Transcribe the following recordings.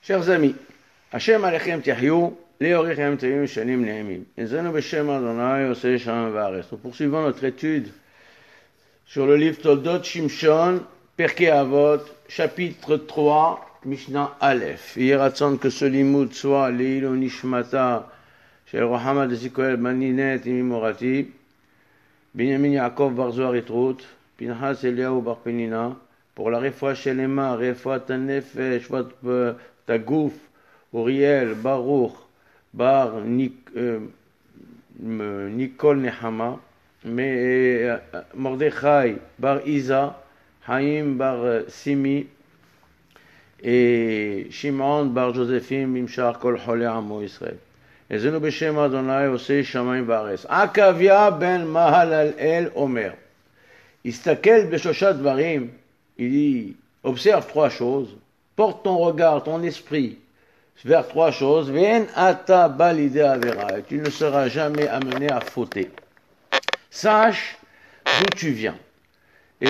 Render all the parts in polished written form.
Chers amis, Hashem Alechem Tiahyou, Leorichem Teyim Shanim Ne'emim. Ezenu Beshem Adonai Oseh Shem Va'aretz. Nous poursuivons notre étude sur le livre Toldot Shimshon, Perkei Avot, chapitre 3, Mishnah Aleph. Yeratzon que ce limoud soit Leilo Nishmata, Shel Rohama de Zikoel Maninet Imimorati, Binyamin Yaakov Bar Zohar Yitrut, Pinchas Eliyahu Bar Penina, pour la réfoua Shelema, réfoua Tanefesh, Tagouf, Uriel, Baruch, Bar Nicole Nehama, Mordechai, Bar Isa, Haïm, Bar Simi, et Shimon, Bar Josephim, Mimshar, Kol Cholé Amo Israël. Ezenu Beshem Adonai, Oseh Shamayim Va'aretz. Akavia ben Mahalal El Omer. Istakel Beshoshat Dvarim. Il dit, observe trois choses, porte ton regard, ton esprit vers trois choses, Ve'en ata balide avera, et tu ne seras jamais amené à fauter. Sache d'où tu viens, et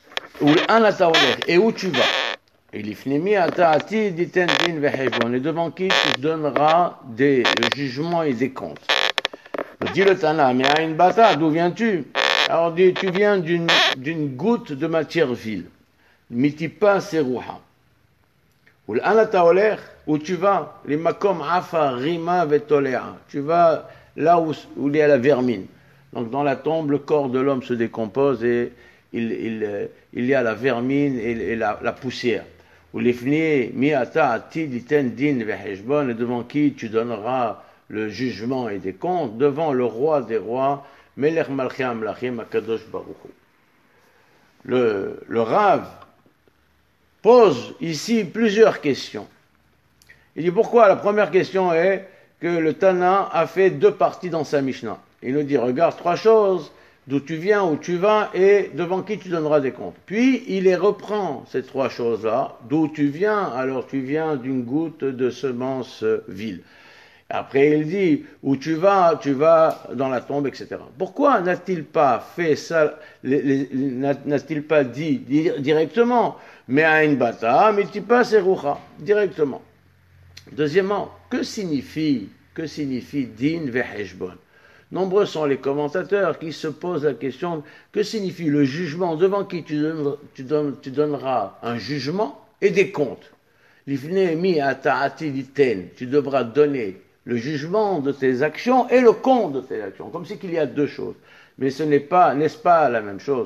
où tu vas. Et l'ifnemi ata ati diten din veheshbon, et devant qui tu donneras des jugements et des comptes. Dit le Tana, mais à une bata, d'où viens-tu? Alors dit, tu viens d'une goutte de matière vile. Mitipa seruha. Où tu vas, les makom afa rima vetolea. Tu vas là où il y a la vermine. Donc dans la tombe, le corps de l'homme se décompose et il y a la vermine et la poussière. Où les fniers miata ati diten din veheshbon, et devant qui tu donneras le jugement et des comptes, devant le roi des rois, Melech Malchei Amlachim Akadosh Baruch Hu. Le Rav pose ici plusieurs questions. Il dit pourquoi? La première question est que le Tana a fait deux parties dans sa Mishnah. Il nous dit, regarde trois choses, d'où tu viens, où tu vas, et devant qui tu donneras des comptes. Puis, il les reprend, ces trois choses-là. D'où tu viens? Alors, tu viens d'une goutte de semence vile. Après, il dit, où tu vas dans la tombe, etc. Pourquoi n'a-t-il pas fait ça, n'a-t-il pas dit directement, mais à une bata, mais tu passes erucha, directement. Deuxièmement, que signifie din veheshbon? Nombreux sont les commentateurs qui se posent la question, que signifie le jugement devant qui tu donneras un jugement et des comptes. L'ifne mi ata'ati diten, tu devras donner le jugement de tes actions et le compte de tes actions, comme si qu'il y a deux choses. Mais ce n'est pas, n'est-ce pas, la même chose?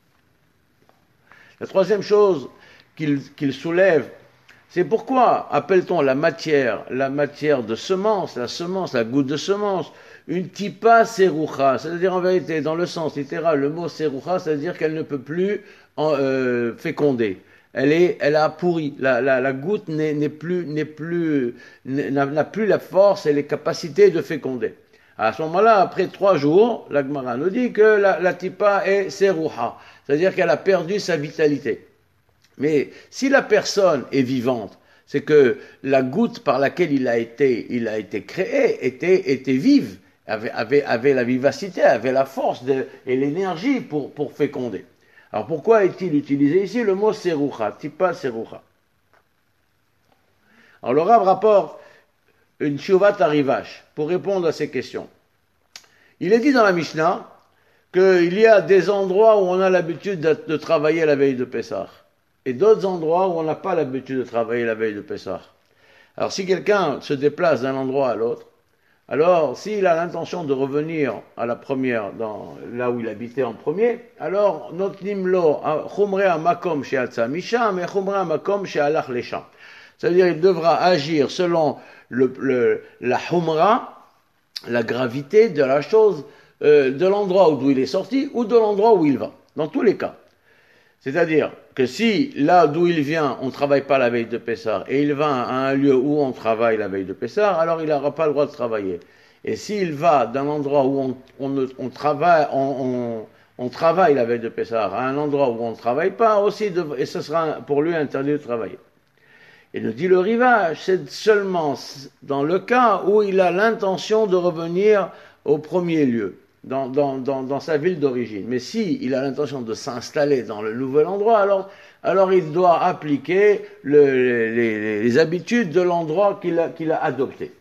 La troisième chose qu'il soulève, c'est pourquoi appelle-t-on la matière de semence, la goutte de semence, une tipa serucha, c'est-à-dire en vérité, dans le sens littéral, le mot serucha, c'est-à-dire qu'elle ne peut plus féconder. Elle a pourri. La goutte n'a plus la force et les capacités de féconder. À ce moment-là, après 3 jours, la Gemara nous dit que la tipa est seruha, c'est-à-dire qu'elle a perdu sa vitalité. Mais si la personne est vivante, c'est que la goutte par laquelle il a été créé était vive, avait la vivacité, avait la force et l'énergie pour féconder. Alors pourquoi est-il utilisé ici le mot serucha, tipa serucha? Alors le Rav rapporte une Tshuvat Arivash pour répondre à ces questions. Il est dit dans la Mishnah qu'il y a des endroits où on a l'habitude de travailler la veille de Pessah et d'autres endroits où on n'a pas l'habitude de travailler la veille de Pessah. Alors si quelqu'un se déplace d'un endroit à l'autre, alors, s'il a l'intention de revenir à la première, là où il habitait en premier, alors, notnim lo, chumre makom she'atza misham, et chumre makom she'alach lesham. C'est-à-dire, il devra agir selon la chumra, la gravité de la chose, de l'endroit d'où il est sorti, ou de l'endroit où il va. Dans tous les cas. C'est-à-dire que si, là d'où il vient, on ne travaille pas la veille de Pessah, et il va à un lieu où on travaille la veille de Pessah, alors il n'aura pas le droit de travailler. Et s'il va d'un endroit où on travaille la veille de Pessah, à un endroit où on ne travaille pas, aussi, et ce sera pour lui interdit de travailler. Et nous dit le rivage, c'est seulement dans le cas où il a l'intention de revenir au premier lieu. dans sa ville d'origine. Mais si il a l'intention de s'installer dans le nouvel endroit, alors il doit appliquer les habitudes de l'endroit qu'il a adopté.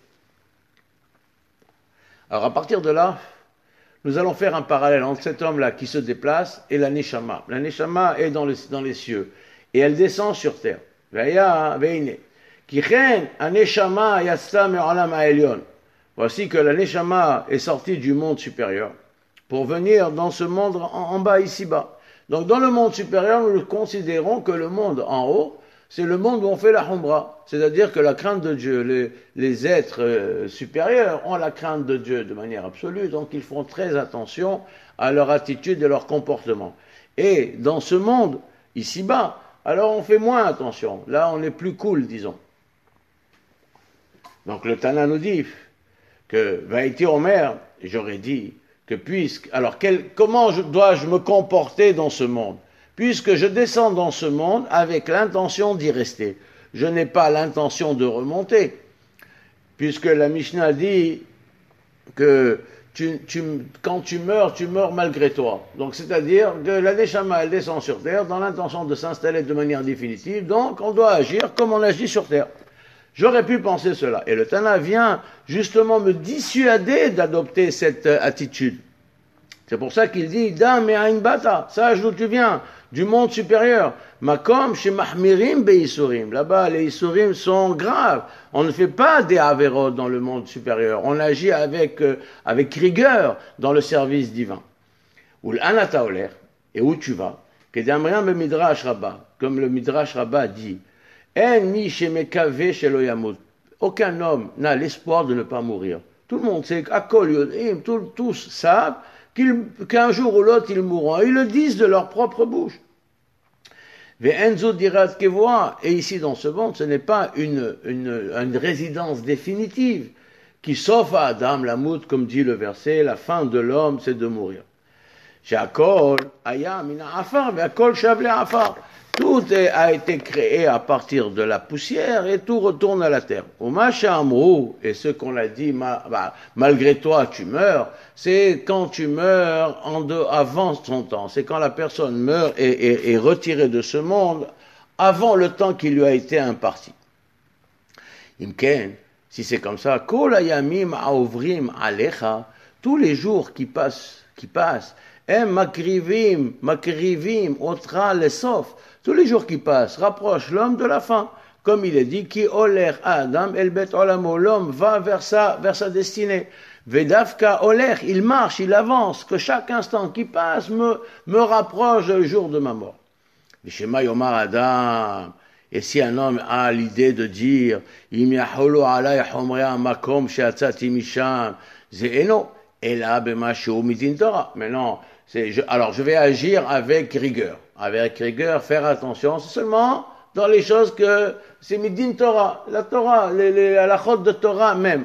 Alors à partir de là, nous allons faire un parallèle entre cet homme-là qui se déplace et la Neshama. La Neshama est dans les cieux et elle descend sur terre. Voici que la Neshama est sortie du monde supérieur pour venir dans ce monde en bas, ici-bas. Donc dans le monde supérieur, nous considérons que le monde en haut, c'est le monde où on fait la Umbra. C'est-à-dire que la crainte de Dieu, les êtres supérieurs ont la crainte de Dieu de manière absolue, donc ils font très attention à leur attitude et leur comportement. Et dans ce monde, ici-bas, alors on fait moins attention. Là, on est plus cool, disons. Donc le Tana nous dit que Vaïti Omer, j'aurais dit que comment dois-je me comporter dans ce monde? Puisque je descends dans ce monde avec l'intention d'y rester. Je n'ai pas l'intention de remonter. Puisque la Mishnah dit que quand tu meurs malgré toi. Donc c'est-à-dire que la Neshama, elle descend sur terre dans l'intention de s'installer de manière définitive. Donc on doit agir comme on agit sur terre. J'aurais pu penser cela. Et le Tana vient justement me dissuader d'adopter cette attitude. C'est pour ça qu'il dit, Dam et Ain Bata, sache d'où tu viens, du monde supérieur. Makom chez Mahmirim Beisurim. Là-bas, les Isurim sont graves. On ne fait pas des Averot dans le monde supérieur. On agit avec rigueur dans le service divin. Ou l'Anata Oler, et où tu vas, Kedamriam be Midrash Rabbah, comme le Midrash Rabbah dit, En mi shemekave shelo yamut. Aucun homme n'a l'espoir de ne pas mourir. Tout le monde sait, tous savent qu'un jour ou l'autre ils mourront. Ils le disent de leur propre bouche. Ve'enzo dirat kevoa. Et ici dans ce monde, ce n'est pas une résidence définitive qui, sauf à Adam, la mout, comme dit le verset, la fin de l'homme, c'est de mourir. She'akol aya mina afar ve'akol shavle afar. Tout a été créé à partir de la poussière et tout retourne à la terre. Et ce qu'on a dit, malgré toi tu meurs, c'est quand tu meurs avant ton temps. C'est quand la personne meurt et est retirée de ce monde avant le temps qui lui a été imparti. Imken, si c'est comme ça, kol hayamim haovrim alecha, tous les jours qui passent, makrivim, otra lesof, tous les jours qui passent rapprochent l'homme de la fin. Comme il est dit, Ki oler Adam el bet olamo, l'homme va vers sa destinée. Vedavka oler, il marche, il avance, que chaque instant qui passe me rapproche du jour de ma mort. Vishema yomar Adam, et si un homme a l'idée de dire, Im yaholo alay homrea makom sheatzati misham, zeeno, ela bema sheu midin Torah. Mais non, alors je vais agir avec rigueur. Avec rigueur, faire attention, c'est seulement dans les choses que c'est midin Torah, la Torah, les halachot de Torah même,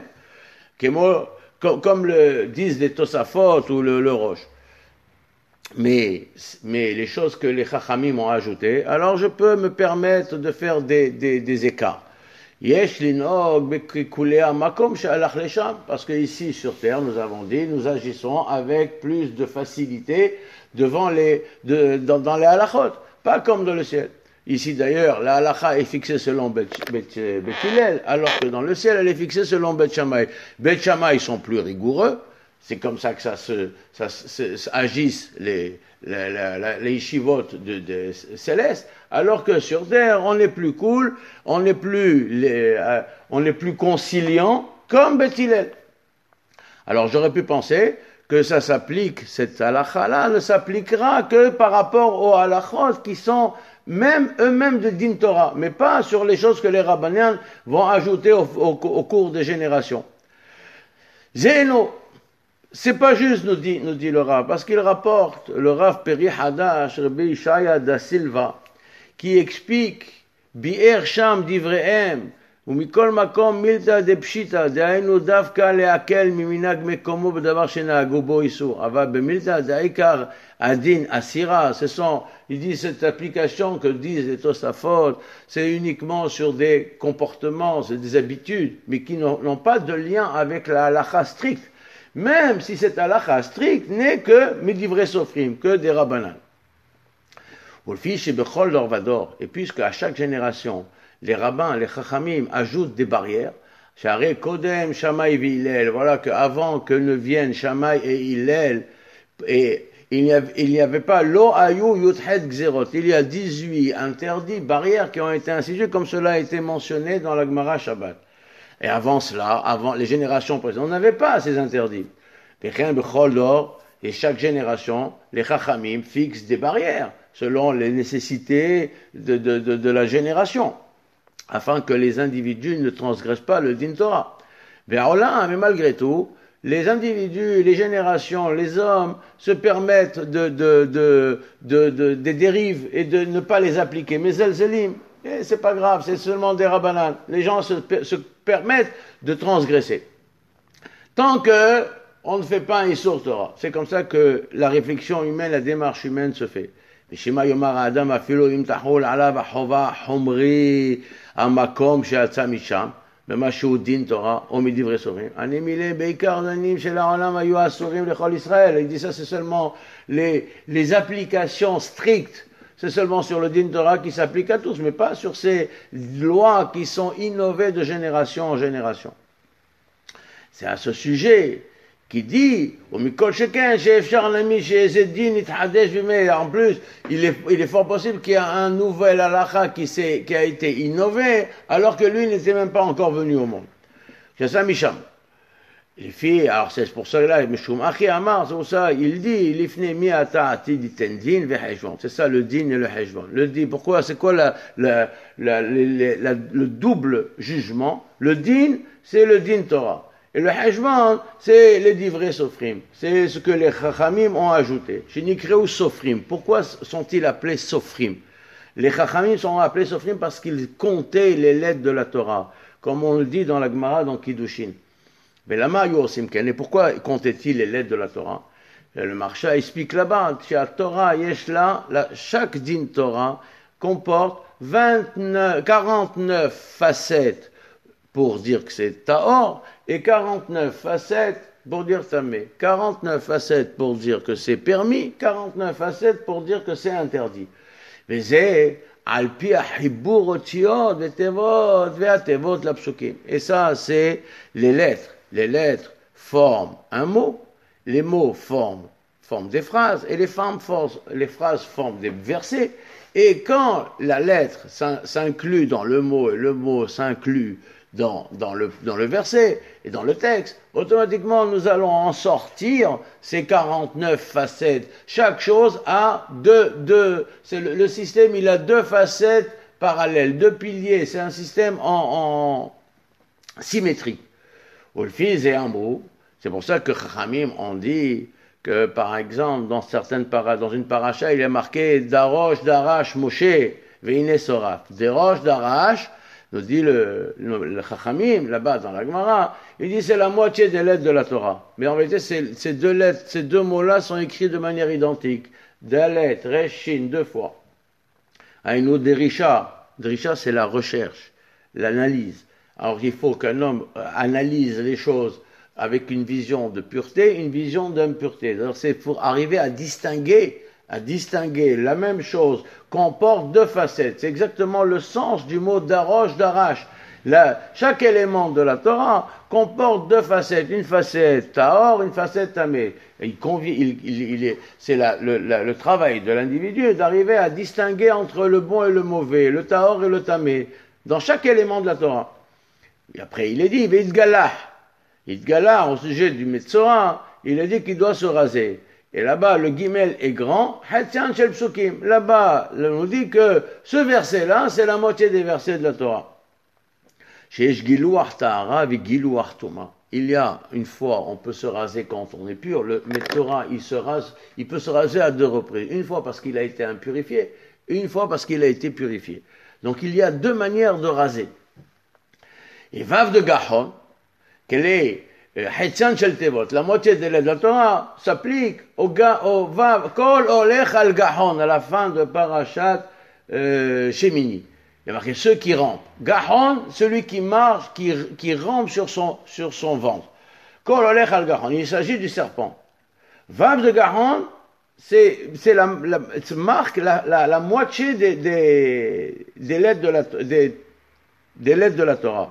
comme le disent les Tosafot ou le Rosh. Mais les choses que les Chachamim ont ajoutées, alors je peux me permettre de faire des écarts. Yesh linog bekikulea makom she'alach lesham, parce que ici sur terre, nous avons dit, nous agissons avec plus de facilité dans les halachot, pas comme dans le ciel. Ici d'ailleurs, la halacha est fixée selon Bet Hillel, alors que dans le ciel, elle est fixée selon Bet Shammai. Bet Shammai sont plus rigoureux, c'est comme ça que agissent les yeshivot de célestes, alors que sur terre, on est plus cool, on est plus conciliant, comme Bet Hillel. Alors j'aurais pu penser que ça s'applique, cette halakha-là ne s'appliquera que par rapport aux halakhot qui sont eux-mêmes de Din Torah, mais pas sur les choses que les rabbaniens vont ajouter au cours des générations. Zéno, c'est pas juste, nous dit le Rav, parce qu'il rapporte le Rav Peri Hadash, Rabbi Ishaya da Silva, qui explique Bi'er Sham Divrehem, ומכל מקום מילתא דפשיטא, דהיינו דווקא להקל ממנהג מקומו בדבר שנהגו בו איסור. אבל במילתא דעיקר הדין אסירה, il dit cette application que disent les Tosafot, c'est uniquement sur des comportements, c'est des habitudes, mais qui n'ont pas de lien avec la halakha stricte. même si cette halakha stricte n'est que Midivre Sofrim, que des Rabbanan. Et puisque à chaque génération, les rabbins, les chachamim ajoutent des barrières, Kodem, Shammai et Hillel, voilà qu'avant que ne viennent Shammai et Hillel, et il n'y avait pas lo ayu yuthed gzerot, il y a 18 interdits, barrières qui ont été instituées, comme cela a été mentionné dans la Gemara Shabbat. Et avant cela, avant les générations précédentes, on n'avait pas ces interdits. Et chaque génération, les chachamim fixent des barrières selon les nécessités de la génération, afin que les individus ne transgressent pas le din Torah. Mais malgré tout, les individus, les générations, les hommes se permettent des dérives et de ne pas les appliquer. Mais zelzelim, c'est pas grave, c'est seulement des rabbanan. Les gens se permettent de transgresser. Tant que on ne fait pas un Issur Torah. C'est comme ça que la réflexion humaine, la démarche humaine se fait. ושמה יאמר האדם אפילו אם תחול עליו החובה החומרי המקום שיצא משם במה שהוא דין תורה או מדברי סופרים. אני מילא בעיקר דנים של העולם היו אסורים לכל ישראל. Il dit ça, c'est seulement les applications strictes. C'est seulement sur le din Torah qui s'applique à tous, mais pas sur ces lois qui sont innovées de génération en génération. C'est à ce sujet qui dit, en plus, il est fort possible qu'il y ait un nouvel halakha qui a été innové, alors que lui n'était même pas encore venu au monde. C'est ça, Misham. Les filles, alors c'est pour ça là, Mishum Achi Amar, c'est pour ça, il dit, l'ifne mi ata ati diten din ve hejvan. C'est ça le din et le hejvan. Le din, pourquoi, c'est quoi le double jugement? Le din, c'est le din Torah. Et le hejvan, c'est les divrei sofrim. C'est ce que les chachamim ont ajouté. Chez Nikreu sofrim. Pourquoi sont-ils appelés sofrim? Les chachamim sont appelés sofrim parce qu'ils comptaient les lettres de la Torah. Comme on le dit dans la Gemara, dans Kiddushin. Mais lama yosim ken. Et pourquoi comptaient-ils les lettres de la Torah? Le Marsha explique là-bas, Torah yeshla, chaque din Torah comporte 49 facettes pour dire que c'est Tahor, et 49 facettes pour dire Tamé. 49 facettes pour dire que c'est permis, 49 facettes pour dire que c'est interdit. Mais c'est Alpi Ahibur Otiot, Vetevot, Veatevot, la psukim. Et ça, c'est les lettres. Les lettres forment un mot, les mots forment des phrases, et les phrases forment des versets. Et quand la lettre s'inclut dans le mot, et le mot s'inclut dans le verset et dans le texte, automatiquement nous allons en sortir ces 49 facettes. Chaque chose a le système, il a deux facettes parallèles, deux piliers, c'est un système en symétrie. Ulfiz et Amrou, c'est pour ça que Chachamim ont dit que par exemple dans une paracha il est marqué Darosh Darash Moshe Veine Soraf. Darosh Darash, nous dit le Chachamim, là-bas dans la Gemara, il dit c'est la moitié des lettres de la Torah. Mais en vérité, ces deux mots-là sont écrits de manière identique. Dalet, Reshin, 2 fois. Aïnou, Derisha. Derisha, c'est la recherche, l'analyse. Alors il faut qu'un homme analyse les choses avec une vision de pureté, une vision d'impureté. Alors c'est pour arriver à distinguer la même chose, comporte deux facettes. C'est exactement le sens du mot darosh, darash. Chaque élément de la Torah comporte deux facettes, une facette tahor, une facette tamé. C'est le travail de l'individu d'arriver à distinguer entre le bon et le mauvais, le tahor et le tamé, dans chaque élément de la Torah. Et après il est dit, Idgalah, au sujet du Metzora, il a dit qu'il doit se raser. Et là-bas, le guimel est grand. Là-bas, on nous dit que ce verset-là, c'est la moitié des versets de la Torah. Il y a une fois, on peut se raser quand on est pur. Le Metzora, il peut se raser à 2 reprises. Une fois parce qu'il a été impurifié, une fois parce qu'il a été purifié. Donc il y a 2 manières de raser. Et Vav de Gahon, quelle est la moitié des lettres de la Torah s'applique au Vav, Kol Olech al Gahon, à la fin de Parashat Shemini. Il y a marqué ceux qui rampent. Gahon, celui qui marche, qui rampe sur son ventre. Kol olech al Gahon, il s'agit du serpent. Vav de Gahon, marque la moitié des lettres de la Torah.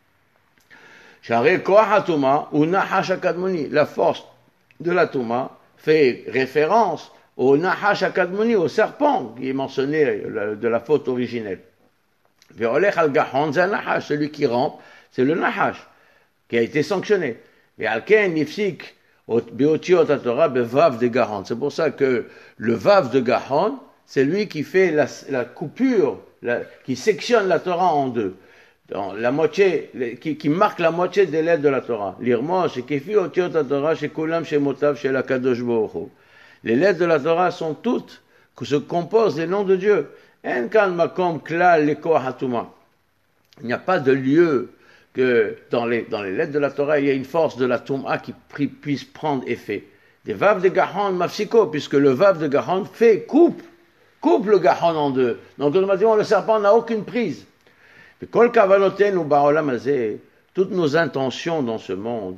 La force de la Touma fait référence au Nahash Akadmoni, au serpent qui est mentionné de la faute originelle. Ve'olech al Gahon, c'est un Nahash, celui qui rampe, c'est le Nahash qui a été sanctionné. Ve'alken nifsik beotiot Torah bevav de Gahon. C'est pour ça que le vav de Gahon, c'est lui qui fait la coupure, qui sectionne la Torah en deux. Dans la moitié, qui marque la moitié des lettres de la Torah. L'irmo, c'est kefi otiot Torah, chez kulam, chez motav, chez la kadosh baruch hu. Les lettres de la Torah sont toutes, que se composent des noms de Dieu. En kan makom klal lekoach hatuma. Il n'y a pas de lieu que dans les lettres de la Torah, il y a une force de la Touma qui puisse prendre effet. Des vav de Gahon mafsiko, puisque le vav de Gahon coupe le Gahon en deux. Donc automatiquement, le serpent n'a aucune prise. Toutes nos intentions dans ce monde,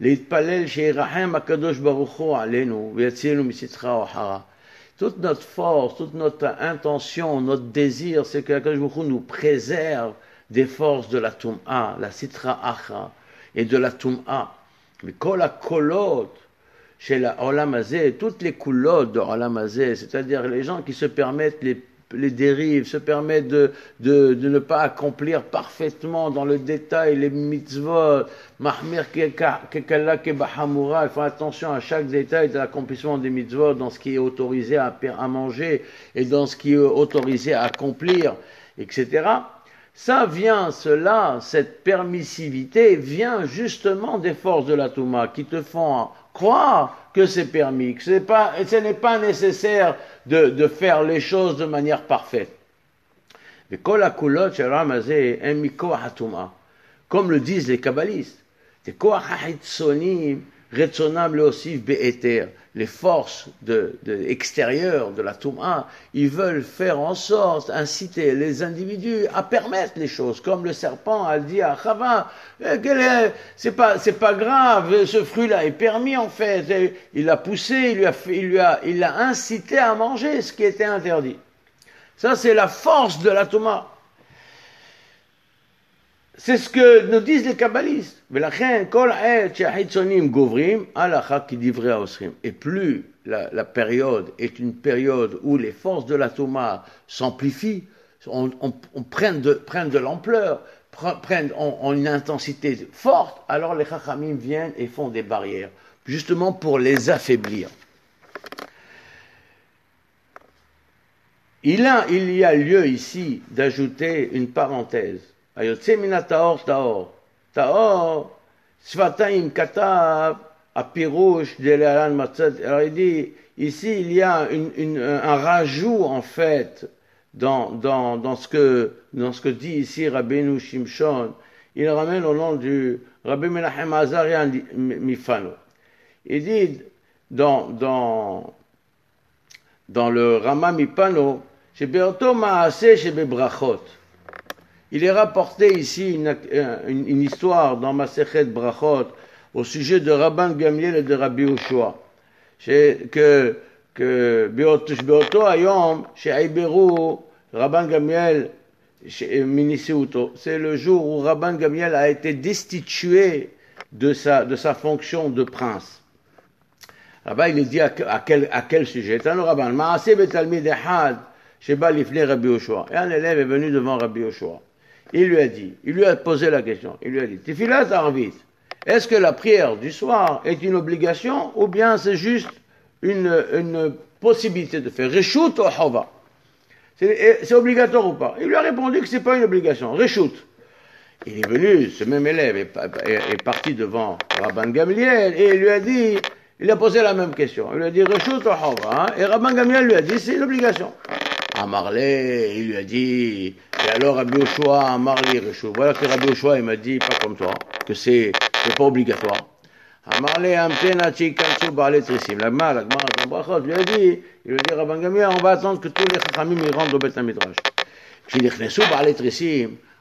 toute notre force, toute notre intention, notre désir, c'est que Akadosh Baruch Hu nous préserve des forces de la Tum'a, la Sitra Acha, et de la Tum'a. Mais kol kolot chez la Olam Hazeh, toutes les coulottes de Olam Hazeh, c'est-à-dire les gens qui se permettent les dérives, se permettent de ne pas accomplir parfaitement dans le détail les mitzvot, mahmir kekala kebahamura, il faut attention à chaque détail de l'accomplissement des mitzvot, dans ce qui est autorisé à manger et dans ce qui est autorisé à accomplir, etc. Ça vient, cette permissivité vient justement des forces de la Touma qui te font croire que c'est permis, que ce n'est pas nécessaire de faire les choses de manière parfaite. Comme le disent les kabbalistes, les forces extérieures de la Touma, ils veulent faire en sorte, inciter les individus à permettre les choses, comme le serpent a dit à Chava, c'est pas grave, ce fruit-là est permis en fait, il l'a poussé, il l'a incité à manger ce qui était interdit. Ça c'est la force de la Touma. C'est ce que nous disent les kabbalistes. Et plus la période est une période où les forces de la Touma s'amplifient, prennent de l'ampleur, ont une intensité forte, alors les chachamim viennent et font des barrières, justement pour les affaiblir. Il y a lieu ici d'ajouter une parenthèse. Ayotse mina taor taor. Taor, Svatayim katav, apirouche de l'Alan Matzat. Alors il dit, ici il y a un rajout en fait dans ce que dit ici Rabbeinu Shimshon. Il ramène au nom du Rabbi Menachem Azariah Mifano. Il dit dans le Rama Mifano, Shebeoto Maaseh Shebebrachot. Il est rapporté ici une histoire dans Masechet Brachot au sujet de Rabban Gamliel et de Rabbi Yoshua. Que Beoto Ayom, chez Aiberu, Rabban Gamliel, Minisiuto. C'est le jour où Rabban Gamliel a été destitué de sa fonction de prince. Là-bas, il est dit à quel sujet? Tano Rabban, Maaseh betalmid echad, sheba lifnei Rabbi Yoshua. Et un élève est venu devant Rabbi Yoshua. Il lui a posé la question. Il lui a dit, Tefilat Arvit, est-ce que la prière du soir est une obligation ou bien c'est juste une possibilité de faire Reshut ou Hova? C'est obligatoire ou pas? Il lui a répondu que c'est pas une obligation. Reshut. Il est venu, ce même élève est parti devant Rabban Gamliel et il a posé la même question. Il lui a dit Reshut ou Hova, et Rabban Gamliel lui a dit c'est une obligation. Amarlé, il lui a dit, et alors Rabbi Yoshua, Amarlé, Reshut. Voilà que Rabbi Yoshua, il m'a dit, pas comme toi, que c'est pas obligatoire. Amarlé, Amtena, Chikansu, Baalet, Rissim. La Gemara, dans Brachot, lui a dit, Rabban Gamliel, on va attendre que tous les chachamim rentrent au Beth HaMidrash. כשנכנסו בעלי תריסים,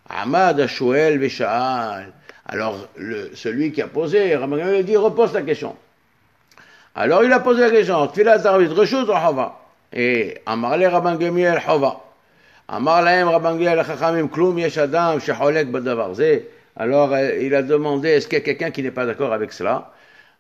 Amad Ashuel Vesha'al. Alors, celui qui a posé, Rabban Gamliel dit, repose ta question. Alors, il a posé la question, Tfilat Arvit Reshut ou Hova? Et Amarle Rabban Gamliel Hova. Amar Lahem Rabban Gamliel Chachamim Klum Yesh Adam Shecholek Badavar Zeh. Alors, il a demandé, est-ce qu'il y a quelqu'un qui n'est pas d'accord avec cela?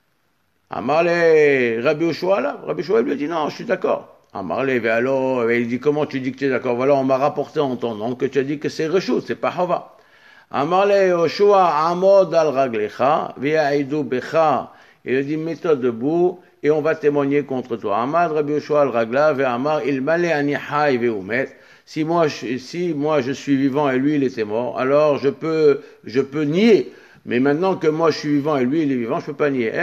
Amarle Rabbi Yoshua là. Rabbi Yoshua lui a dit, non, je suis d'accord. Amarle Ve'alo, il dit, comment tu dis que tu es d'accord? Voilà, on m'a rapporté en ton nom que tu as dit que c'est Reshut, c'est pas Hova. Amarle Yoshua Amod al Raglecha, Ve'aïdou Becha. Il a dit, mets-toi debout et on va témoigner contre toi. Amad Rabbi Yoshua al Ragla, Ve'amar ilmale ani hay ve'umet. Si moi je suis vivant et lui il était mort, alors je peux nier. Mais maintenant que moi je suis vivant et lui il est vivant, je peux pas nier.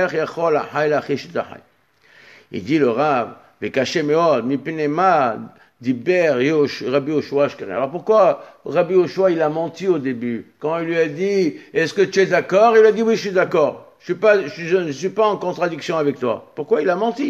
Il dit le Rav, Vekaché meod, mipnema diber Rabbi Yoshua shkere. Alors pourquoi Rabbi Yoshua il a menti au début? Quand il lui a dit, est-ce que tu es d'accord? Il a dit oui, je suis d'accord. Je ne suis pas en contradiction avec toi. Pourquoi il a menti?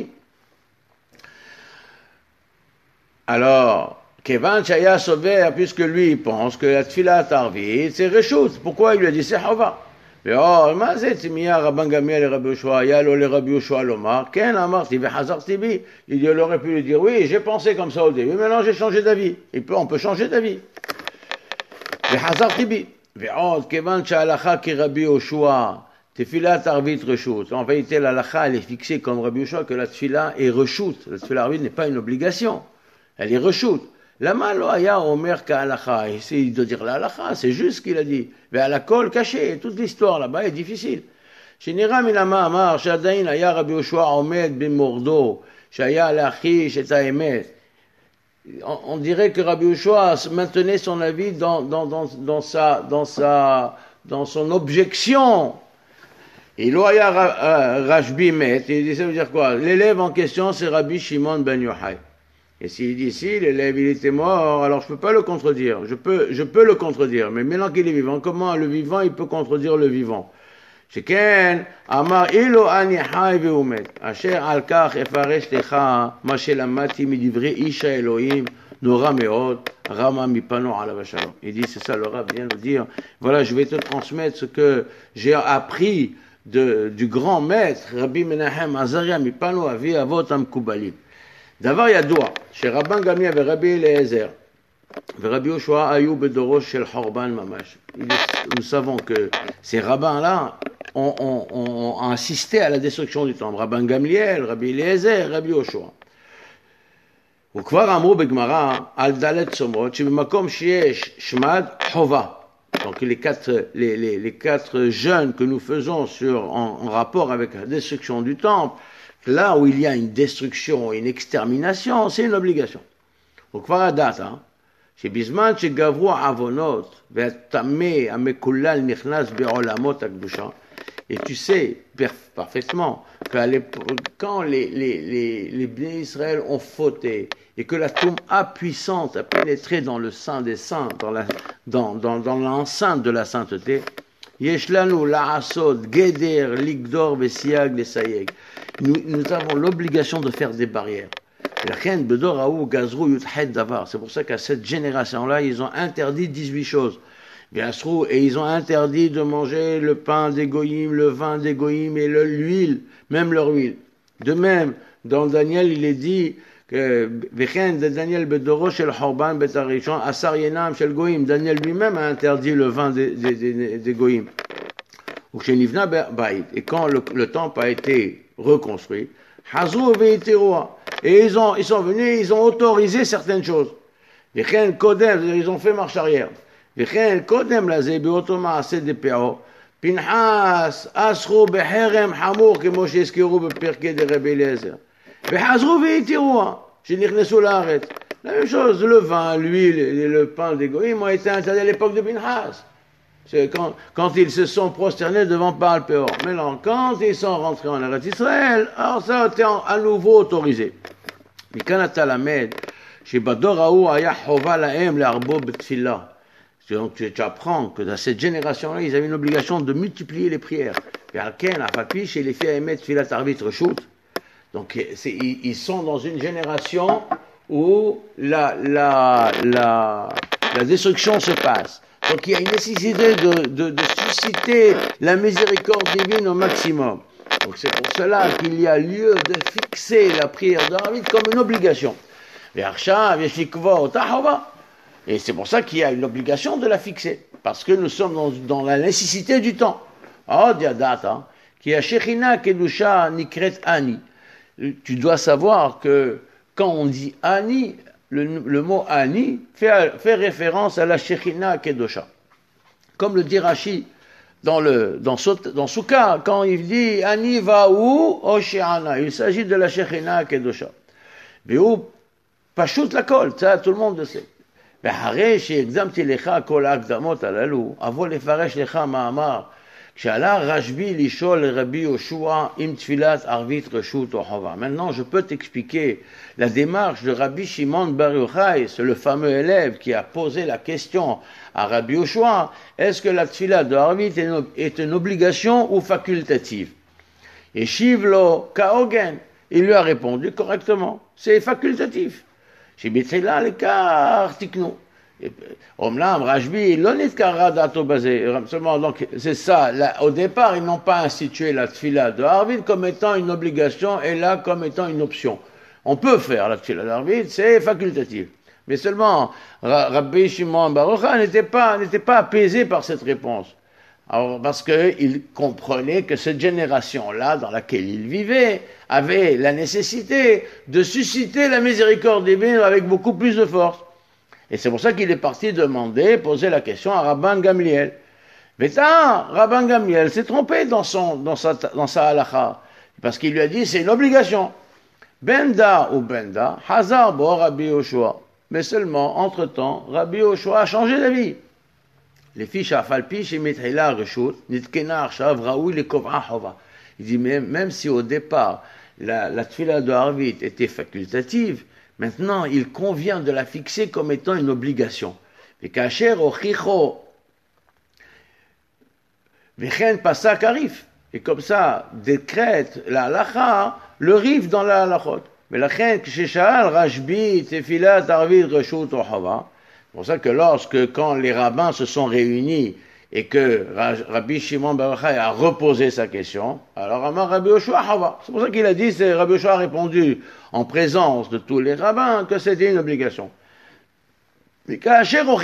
Alors, Kevan Chaya Sover, puisque lui il pense que la Tfilat Arvit, c'est Reshut. Pourquoi il lui a dit c'est Hova? Mais oh, Rabban Gamliel et Rabbi Yoshua, Yalo le Rabbi Yoshua Lomar, Ken Amarti Vechazarti Bi. Il aurait pu lui dire, oui, j'ai pensé comme ça au début, maintenant j'ai changé d'avis. On peut changer d'avis. Vechazarti Bi. Ve'od, Kevan Cha'alacha ki Rabbi Yoshua, Tfilat Arvit Reshut. En vérité, l'alacha, elle est fixée comme Rabbi Yoshua que la Tfila est Reshut. La Tfilat Arvit n'est pas une obligation. Elle est Reshut. Lama lo haya omer ka'alacha. Il doit dire l'alacha, c'est juste ce qu'il a dit. Mais à la colle caché, toute l'histoire là-bas est difficile. Shenira minama amar, shadain haya Rabbi Yoshua omed bimordo, shaya lachish et haemet. On dirait que Rabbi Yoshua maintenait son avis dans son objection. Et lo haya Rashbi met. Il dit ça veut dire quoi? L'élève en question c'est Rabbi Shimon ben Yochai. Et s'il dit si l'élève il était mort, alors je peux pas le contredire. Je peux le contredire, mais maintenant qu'il est vivant, comment le vivant il peut contredire le vivant? Sheken amar ilo ani hay veumet asher al kach efaresh lecha ma shelamati midivri isha Elohim nora meod rama mipano alav shalom. Il dit c'est ça le Rav vient de dire. Voilà, je vais te transmettre ce que j'ai appris du grand maître Rabbi Menachem Azaria mipano avi avot amkubalim. דבר ידוע, שרבן גמליאל ורבי אליעזר ורבי יהושע היו בדורו של חורבן ממש. Nous savons que ces rabbins-là ont assisté à la destruction du temple. רבן גמליאל, רבי אליעזר, רבי יהושע. וכבר אמרו בגמרא על ד' צומות שבמקום שיש שמד חובה. Donc les quatre jeûnes que nous faisons en rapport avec la destruction du temple, là où il y a une destruction, une extermination, c'est une obligation. Donc, כבר הדעת, שבזמן שגברו העוונות והטמא המקולל נכנס בעולמות הקדושה, et tu sais parfaitement que quand les Bnei Israël ont fauté et que la Touma puissante a pénétré dans le sein des saints, dans l'enceinte de la sainteté, יש לנו לעשות גדר, לגדור וסייג לסייג. Nous avons l'obligation de faire des barrières. C'est pour ça qu'à cette génération-là, ils ont interdit 18 choses. Et ils ont interdit de manger le pain des goïms, le vin des goïms et l'huile, même leur huile. De même, dans Daniel, il est dit que Daniel bedoro shel Horban betarishon asar yenam shel goïm. Daniel lui-même a interdit le vin des goïms. Et quand le temple a été reconstruit, et ils sont venus, ils ont autorisé certaines choses. Ils ont fait marche arrière. Pinchas asru beherem hamur כמו שהזכירו בפרקי דרבי אליעזר. וחזרו והתירוה, שנכנסו לארץ. La même chose, le vin, l'huile et le pain des goïms ont été interdits à l'époque de Pinchas. C'est quand ils se sont prosternés devant Baal Péor. Mais non, quand ils sont rentrés en Eretz Israël, alors ça a été à nouveau autorisé. מכאן אתה למד שבדור ההוא היה חובה להם להרבות בתפילה. Donc tu apprends que dans cette génération-là, ils avaient une obligation de multiplier les prières. Donc ils sont dans une génération où la destruction se passe. Donc il y a une nécessité de susciter la miséricorde divine au maximum. Donc c'est pour cela qu'il y a lieu de fixer la prière d'Arvit comme une obligation. Et c'est pour ça qu'il y a une obligation de la fixer. Parce que nous sommes dans la nécessité du temps. Qui a Shechina Kedusha Nikret Ani. Tu dois savoir que quand on dit Ani, le mot Ani fait référence à la Shechina Kedusha. Comme le dit Rashi dans Souka, quand il dit Ani Vaou Osheana, il s'agit de la Shechina Kedusha. Veou Pashut Lakol, ça tout le monde le sait. ואחרי שהקדמתי לך כל ההקדמות הללו, אבוא לפרש לך מאמר, כשעלה רשב"י לשאול לרבי יהושע עם תפילת ערבית רשות או חובה. Maintenant, je peux t'expliquer la démarche de Rabbi Shimon Bar Yochai, c'est le fameux élève qui a posé la question à Rabbi Yoshua, est-ce que la tfila de Arvit est une obligation ou facultative? Et Shivlo Kaogen, il lui a répondu correctement, c'est facultatif. שבתחילה לכך תקנו. אומנם רשב"י לא נתקרא דעתו בזה, seulement donc c'est ça, là, au départ ils n'ont pas institué la tfila de Arvit comme étant une obligation et là comme étant une option. On peut faire la tfila de Arvit, c'est facultatif. Mais seulement Rabbi Shimon Bar Yochai n'était pas apaisé par cette réponse. Alors, parce qu'il comprenait que cette génération-là, dans laquelle il vivait, avait la nécessité de susciter la miséricorde divine avec beaucoup plus de force. Et c'est pour ça qu'il est parti poser la question à Rabban Gamliel. Mais Rabban Gamliel s'est trompé dans sa halakha, parce qu'il lui a dit c'est une obligation. Benda ou Benda, Hazar bo Rabbi Yoshua. Mais seulement, entre-temps, Rabbi Yoshua a changé d'avis. לפי שאף על פי שמתחילה הרשות, נתקנה עכשיו ראוי לקובעה חובה. Il dit, même si au départ, la tfila de Arvit était facultative, maintenant, il convient de la fixer comme étant une obligation. וכאשר הוכיחו, וכן פסק הריף, et comme ça, décrète la halakha, le rif dans la halachot. ולכן, כששאל רשב"י תפילת ערבית רשות או חובה, c'est pour ça que quand les rabbins se sont réunis et que Rabbi Shimon Bar Yochai a reposé sa question, alors Rabbi Yoshua Hava. C'est pour ça qu'il a dit, Rabbi Yoshua a répondu en présence de tous les rabbins que c'était une obligation. Et quand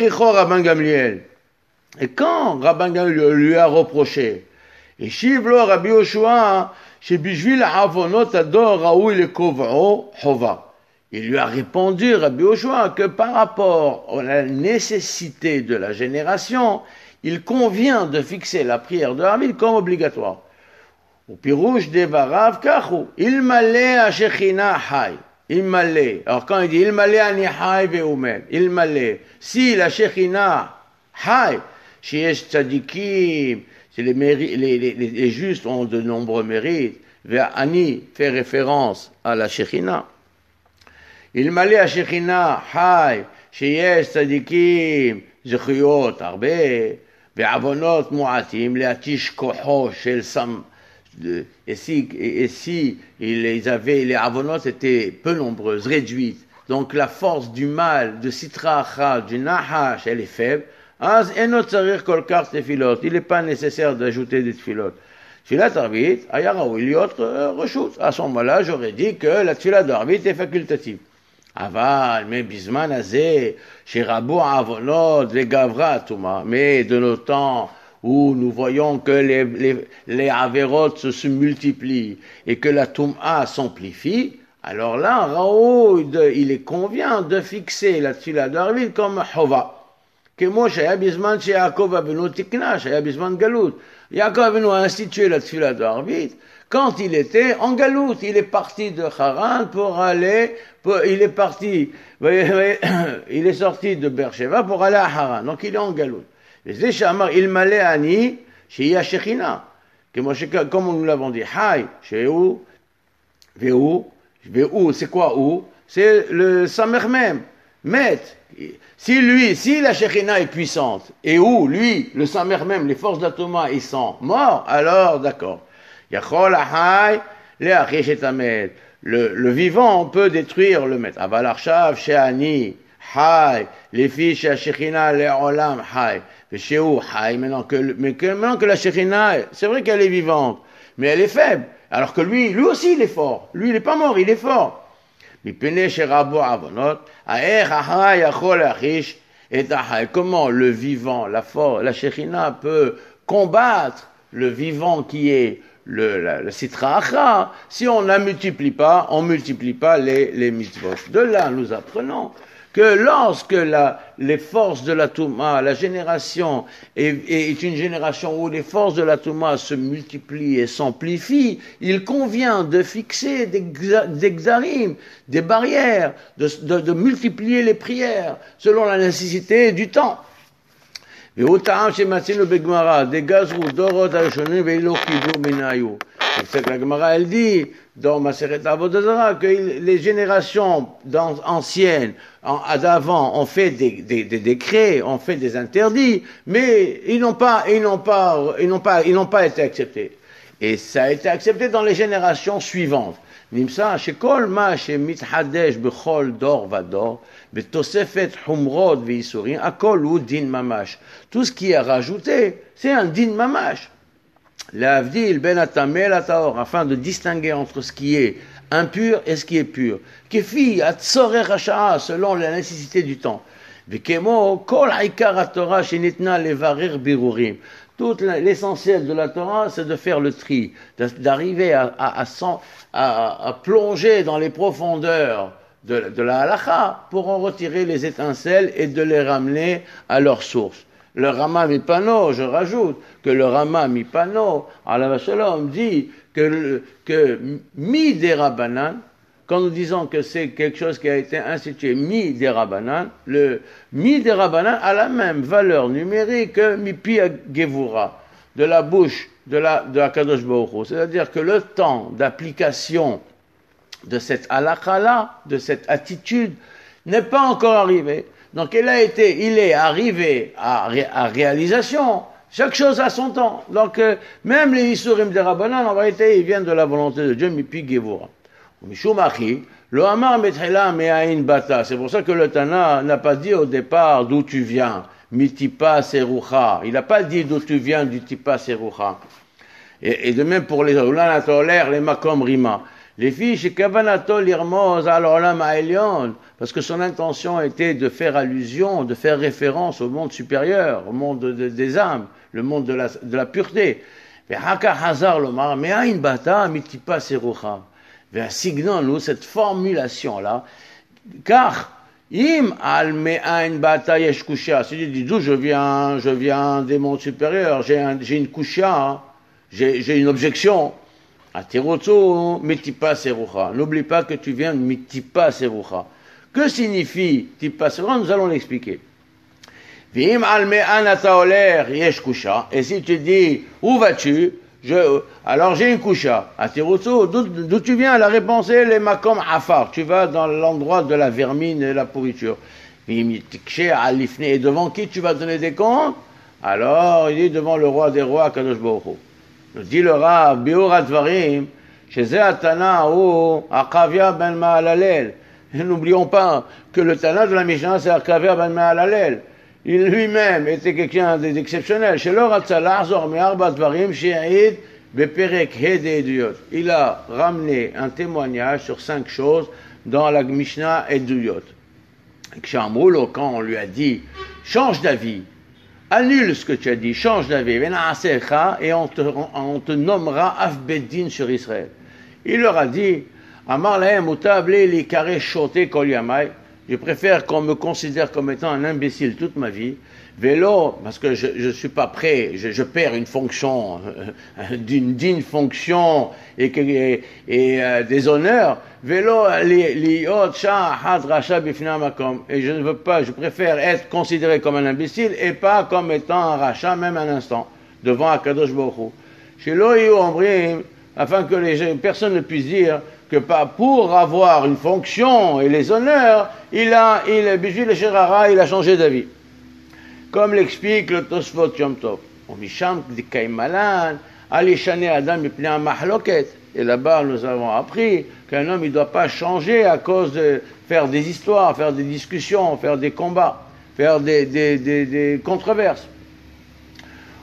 Rabban Gamliel lui a reproché, et Shivlo Rabbi Yoshua, שבשביל העוונות הדור ראוי לקובעו חובה. Il lui a répondu, Rabbi Yoshua, que par rapport à la nécessité de la génération, il convient de fixer la prière de Arvit comme obligatoire. Au pirouche des Varav Kachou, il malé à Shechina Hay. Il malé. Alors quand il dit il malé à Nihai Veumem, il malé. Si la Shechina Hay, Shiesh Tzadikim, les justes ont de nombreux mérites, Ve'ani fait référence à la Shechina. אלמלא השכינה חי שיש צדיקים זכויות הרבה ועוונות מועטים להתיש כוחו של סם et si les avonotes étaient peu nombreuses, réduites, donc la force du mal, de Sitra Achad, du Nahash, elle est faible, אז אינו צריך כל כך תפילות, il n'est pas nécessaire d'ajouter des tfilotes. תפילת ערבית היה ראוי להיות רשות. À ce moment-là, j'aurais dit que la tfila d'Arvit est facultative. אבל, בזמן הזה, שרבו העוונות וגברה הטומאה, mais de nos temps où nous voyons que les avérotes se multiplient et que la toum'a s'amplifie, alors là, il est convient de fixer la tfila d'Arvit comme חובה. כמו שהיה בזמן שיעקב אבינו תקנה, שהיה בזמן גלות. יעקב אבינו a institué la tfila d'Arvit quand il était en galout. Il est parti de Haran il est sorti de Beersheba pour aller à Haran. Donc il est en galout. וזה שאמר אלמלא אני שיהיה השכינה, comme nous l'avons dit, Hay, שהוא, והוא, c'est quoi ou? C'est le Samer même, Met. Si la Shekhinah est puissante, et où, lui, le Samer même, les forces d'Atoma, ils sont morts, alors d'accord. Yachol Hay, Leachish et Amet. Le vivant, on peut détruire le maître. Aval Arshav, Sheani, Hay, les filles chez Shekhinah, Le'olam, Hay. chez Ouhaï, maintenant que la Shekhinah, c'est vrai qu'elle est vivante, mais elle est faible. Alors que lui aussi, il est fort. Lui, il n'est pas mort, il est fort. Comment le vivant, la Shekhinah peut combattre le vivant qui est le Sitra Achra si on ne multiplie pas les mitzvot. De là, nous apprenons que lorsque les forces de la Touma, la génération est une génération où les forces de la Touma se multiplient et s'amplifient, il convient de fixer des xarim, des barrières, de multiplier les prières selon la nécessité du temps. C'est que la Gemara, elle dit, dans Maseret Avodah Zarah, que les générations anciennes, d'avant, ont fait des décrets, ont fait des interdits, mais ils n'ont pas été acceptés. Et ça a été accepté dans les générations suivantes. נמצא שכל מה שמתחדש בכל דור ודור, בתוספת חומרות ואיסורים, הכל הוא דין ממש. Tout ce qui est rajouté, c'est un din mamash. L'avdil ben atamel ataor, afin de distinguer entre ce qui est impur et ce qui est pur. Kefi atzorer hasha'a, selon la nécessité du temps. Vekemo kol haikar haTorah shenitna levarer birurim. Tout l'essentiel de la Torah, c'est de faire le tri, d'arriver à plonger dans les profondeurs de la halakha pour en retirer les étincelles et de les ramener à leur source. Le Rama Mipano, je rajoute que le Rama Mipano, alav shalom, dit que mi des Rabbanan, quand nous disons que c'est quelque chose qui a été institué mi des Rabbanan, le mi des Rabbanan a la même valeur numérique que mi pi gevura, de la bouche de la Kadosh Baruch Hu. C'est-à-dire que le temps d'application de cette halakha-là, de cette attitude, n'est pas encore arrivé. Donc il est arrivé à réalisation. Chaque chose a son temps. Donc même les Isurim des Rabbanan, en vérité, ils viennent de la volonté de Dieu, mi pi gevura. C'est pour ça que le Tana n'a pas dit au départ d'où tu viens, mitipa serucha. Il n'a pas dit d'où tu viens du tipa serucha. Et de même pour les ulanatolaires, les makom rima. Les filles chez kavanato lirmoz al olam ha'elyon, parce que son intention était de faire allusion, de faire référence au monde supérieur, au monde des âmes, le monde de la pureté. Haka hazar lomar me'ain bata mitipa serucha. Signons-nous cette formulation-là, car im al me'ain bata yesh kusha, c'est dit d'où je viens des mondes supérieurs, j'ai une kusha, j'ai une objection. Atirotsu mitipa serucha. N'oublie pas que tu viens de mitipa serucha. Que signifie tipa serucha? Nous allons l'expliquer. Vim al me'an ataoler yesh kusha. Et si tu dis où vas-tu? Alors j'ai une coucha. D'où tu viens? La réponse est les makom afar. Tu vas dans l'endroit de la vermine et de la pourriture. Et devant qui tu vas donner des comptes? Alors il dit devant le roi des rois, Kadosh Baruch Hu. Nous dit le Rav, Biur Advarim, chez Atana ou Akavia ben Maalalel. N'oublions pas que le Tana de la Mishnah, c'est Akavia ben Maalalel. Il lui-même était quelqu'un d'exceptionnel. Il a ramené un témoignage sur 5 choses dans la Mishnah Eduyot. Quand on lui a dit, change d'avis, annule ce que tu as dit, change d'avis, et on te nommera Afbeddin sur Israël. Il leur a dit, Amar lahem utabli li kare shote kol yamai. Je préfère qu'on me considère comme étant un imbécile toute ma vie. Vélo, parce que je ne suis pas prêt, je perds une fonction, d'une digne fonction et des honneurs. Vélo, liot shahad rasha bifna makom. Et je ne veux pas, je préfère être considéré comme un imbécile et pas comme étant un rachat, même un instant, devant Akadosh Baruch Hu. Chez Loïu Ombrim, afin que personne ne puisse dire que pour avoir une fonction et les honneurs, il a changé d'avis. Comme l'explique le Tosfot Yom Tov. Et là-bas, nous avons appris qu'un homme, il ne doit pas changer à cause de faire des histoires, faire des discussions, faire des combats, faire des controverses.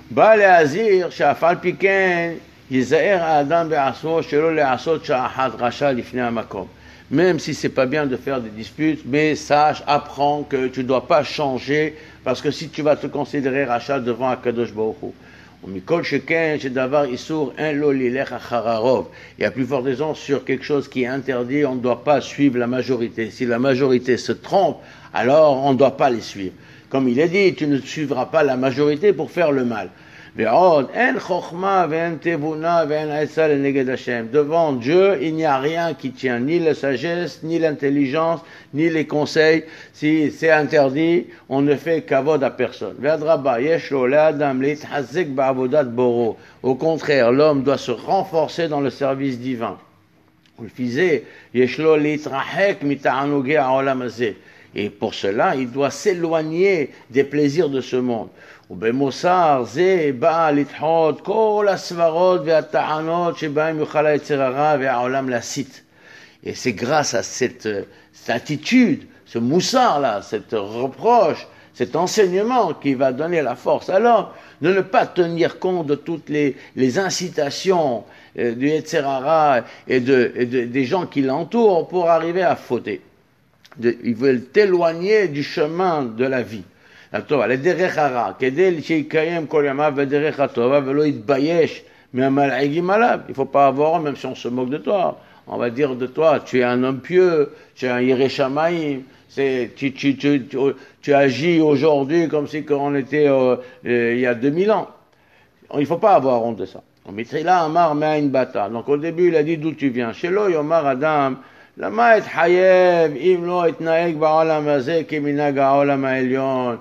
בא להזהיר שאף על פי כן ייזהר האדם בעצמו שלא לעשות שעה אחת רשע לפני המקום. Même si c'est pas bien de faire des disputes, mais sache, apprends que tu dois pas changer, parce que si tu vas te considérer rachat devant Akadosh Baruch Hu. ומכל שכן שדבר איסור אין לו ללך אחר הרוב. Il y a plus fort raison sur quelque chose qui est interdit, on ne doit pas suivre la majorité. Si la majorité se trompe, alors on ne doit pas les suivre. Comme il est dit, tu ne suivras pas la majorité pour faire le mal. Devant Dieu, il n'y a rien qui tient, ni la sagesse, ni l'intelligence, ni les conseils. Si c'est interdit, on ne fait kavod à personne. Au contraire, l'homme doit se renforcer dans le service divin. Et pour cela, il doit s'éloigner des plaisirs de ce monde. ובמוסר זה בא לדחות כל הסברות והטענות שבהם יוכל היצר הרע והעולם להסית. Et c'est grâce à cette attitude, ce moussard-là, cette reproche, cet enseignement qui va donner la force à l'homme de ne pas tenir compte de toutes les incitations du Yetzer Hara et des gens qui l'entourent pour arriver à fauter. Ils veulent t'éloigner du chemin de la vie. הטוב, על הדרך הרע, כדי שיקיים כל ימיו בדרך הטובה ולא יתבייש מהמלעיגים עליו. Il ne faut pas avoir, même si on se moque de toi, on va dire de toi, tu es un homme pieux, tu es un Yireh Shamayim, tu agis aujourd'hui comme si on était il y a 2000 ans. Il ne faut pas avoir honte de ça. מתחילה אמר מאין באת. Donc au début il a dit d'où tu viens. שלא יאמר אדם למה אתחייב אם לא אתנהג בעולם הזה כמנהג העולם העליון.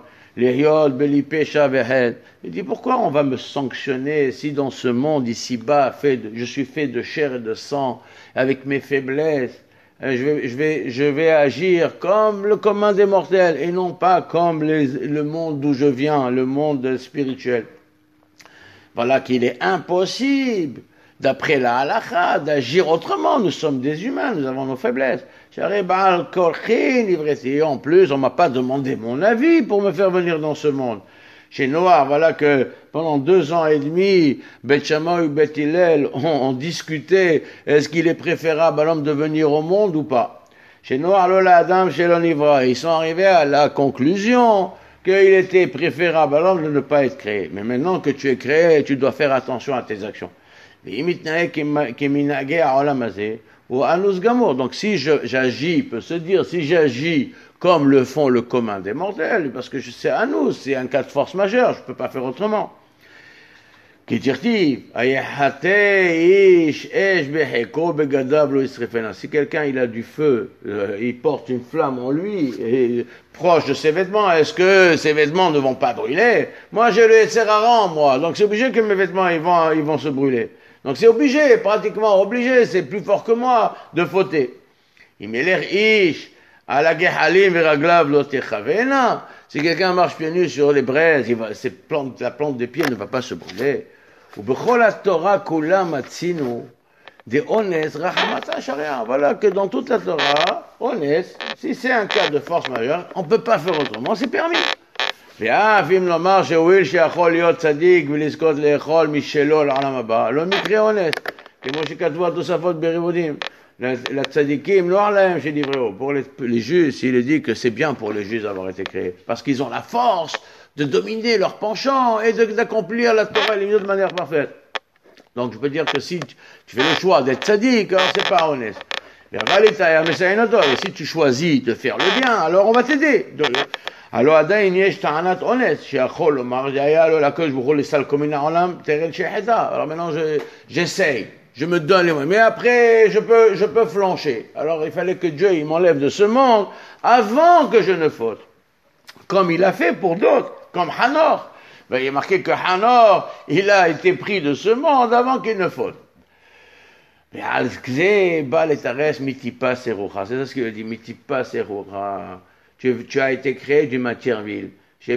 Il dit pourquoi on va me sanctionner si dans ce monde ici-bas je suis fait de chair et de sang avec mes faiblesses, je vais agir comme le commun des mortels et non pas comme le monde d'où je viens, le monde spirituel. Voilà qu'il est impossible d'après la halakha d'agir autrement. Nous sommes des humains, nous avons nos faiblesses. Et en plus, on ne m'a pas demandé mon avis pour me faire venir dans ce monde. Chez Noah, voilà que pendant 2 ans et demi, Beth Shammai ou Beth Hillel ont discuté, est-ce qu'il est préférable à l'homme de venir au monde ou pas. Chez Noah, Lola Adam, chez l'Onivra, ils sont arrivés à la conclusion qu'il était préférable à l'homme de ne pas être créé. Mais maintenant que tu es créé, tu dois faire attention à tes actions. Donc si j'agis, peut se dire, si j'agis comme le font le commun des mortels, parce que c'est à nous, c'est un cas de force majeure, je ne peux pas faire autrement. Si quelqu'un il a du feu, il porte une flamme en lui, et proche de ses vêtements, est-ce que ses vêtements ne vont pas brûler? Moi j'ai le Yetzer Hara en moi, donc c'est obligé que mes vêtements ils vont se brûler. Donc c'est obligé, pratiquement obligé, c'est plus fort que moi de fauter. Il met l'air ish, à la gehalim veraglav lotechavena. Si quelqu'un marche pieds nus sur les braises, la plante des pieds ne va pas se brûler. Ou bechol Torah kula matzinu de ones rachamata sharia. Voilà que dans toute la Torah, ones, si c'est un cas de force majeure, on ne peut pas faire autrement, c'est permis. ואף אם לומר שהואיל שיכול להיות צדיק ולזכות לאכול משלו לעולם הבא, לא מקרה אונס, כמו שכתבו התוספות בריבודים. לצדיקים לא עליהם שדברו. Pour les juges, il est dit que c'est bien pour les juges d'avoir été créés, parce qu'ils ont la force de dominer leur penchant et d'accomplir la Torah et les mieux de manière parfaite. Donc je peux dire que si tu fais le choix d'être tzadik, alors c'est pas honnête. Mais si tu choisis de faire le bien, alors on va t'aider. הלא עדיין יש טענת אונס שיכול לומר שהיה לו לקדוש ברוך הוא לסלקו מן העולם תרד שחטא. Alors maintenant j'essaye, je me donne les moyens, mais après je peux flancher. Alors il fallait que Dieu il m'enlève de ce monde avant que je ne faute, comme il a fait pour d'autres, comme Hanor. Il est marqué que Hanor il a été pris de ce monde avant qu'il ne faute. ועל זה בא לתרס מטיפה סירוחה. C'est ça ce qu'il veut dire, מטיפה סירוחה. Tu as été créé d'une matière vile.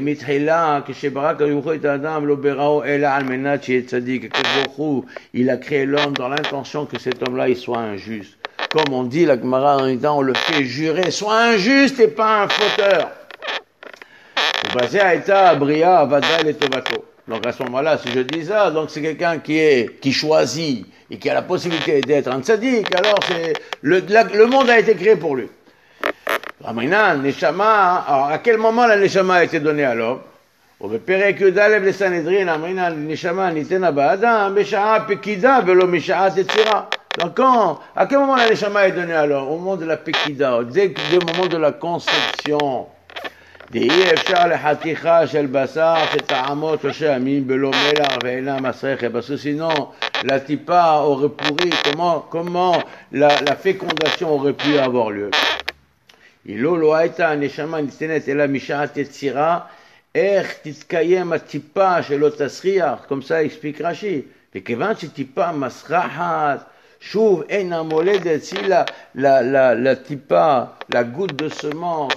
Il a créé l'homme dans l'intention que cet homme-là il soit injuste. Comme on dit la Gemara en temps, on le fait jurer, sois injuste et pas un fauteur. Donc à ce moment-là, si je dis ça, donc c'est quelqu'un qui choisit et qui a la possibilité d'être un tzaddik, alors le monde a été créé pour lui. Maintenant, Neshama, alors à quel moment la Neshama a été donnée à l'homme? ובפרק י"א לסנהדרין אמרינן נשמה ניתנה באדם בשעה פקידה ולא משעה תצירה. Donc à quel moment la neshama est donnée alors? Au moment de la pekida, dès le moment de la conception. דאי אפשר לחתיכה של בשר שטעמו 3 ימים בלא מלח ואינה מסרחת. Parce que sinon la tipa aurait pourri. Comment la fécondation aurait pu avoir lieu? אילו לא הייתה הנשמה ניתנת אלא משעה תצירה, איך תתקיים הטיפה שלא תסריח, comme ça explique Rashi. וכיוון שטיפה מסרחת, שוב אינה מולדת, si la tipa, la goutte de semence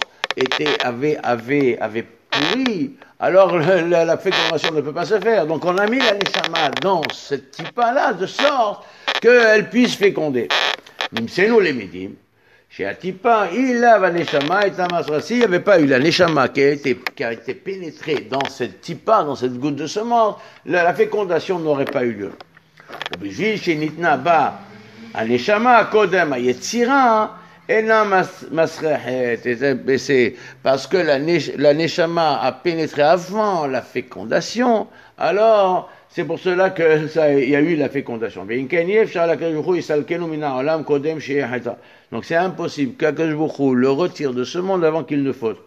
avait pourri, alors la fécondation ne peut pas se faire. Donc on a mis la neshama dans cette tipa-là de sorte qu'elle puisse féconder. Nimsenu lemidim. Chez Atipa, il a la neshama et tamasra. S'il n'y avait pas eu la neshama qui a été pénétrée dans cette tipa, dans cette goutte de semence, la fécondation n'aurait pas eu lieu. Obligé chez Nitna ba, la neshama kodem a yetzira, ena masrehet. C'est parce que la neshama a pénétré avant la fécondation, alors c'est pour cela que il y a eu la fécondation. Donc c'est impossible qu'Akadosh Baruch Hu le retire de ce monde avant qu'il ne faute.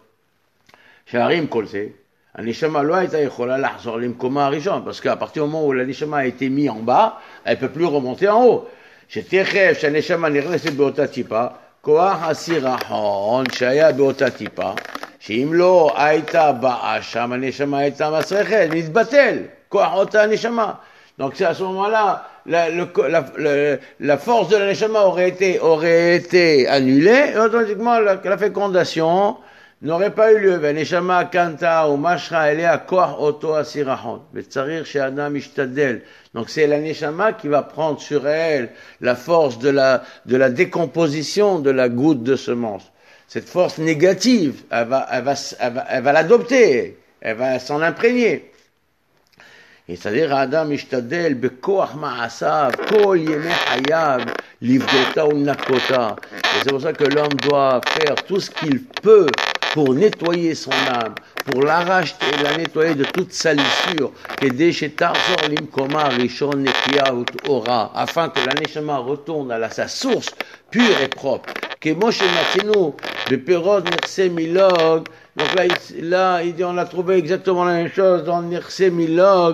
Parce qu'à partir du moment où la neshama a été mise en bas, elle ne peut plus remonter en haut. שאם לא הייתה באה שם הנשמה הייתה מסרחת, נתבטל, כוח אותה הנשמה. Donc c'est à ce moment-là, la force de la neshama aurait été annulée, et automatiquement la fécondation n'aurait pas eu lieu. והנשמה קנתה ומשכה אליה כוח אותו הסירחון. וצריך שהאדם ישתדל. Donc c'est la neshama qui va prendre sur elle la force de la décomposition de la goutte de semence. Cette force négative, elle va l'adopter, elle va s'en imprégner. Et c'est-à-dire, Adam ishtadel bekoach ma'asav, kol yemei hayav, livdota ou nakota. Et c'est pour ça que l'homme doit faire tout ce qu'il peut pour nettoyer son âme, pour l'arracher, la nettoyer de toute salissure, afin que la neshama retourne à sa source pure et propre. Donc là, il dit, on a trouvé exactement la même chose dans Nirse Milog.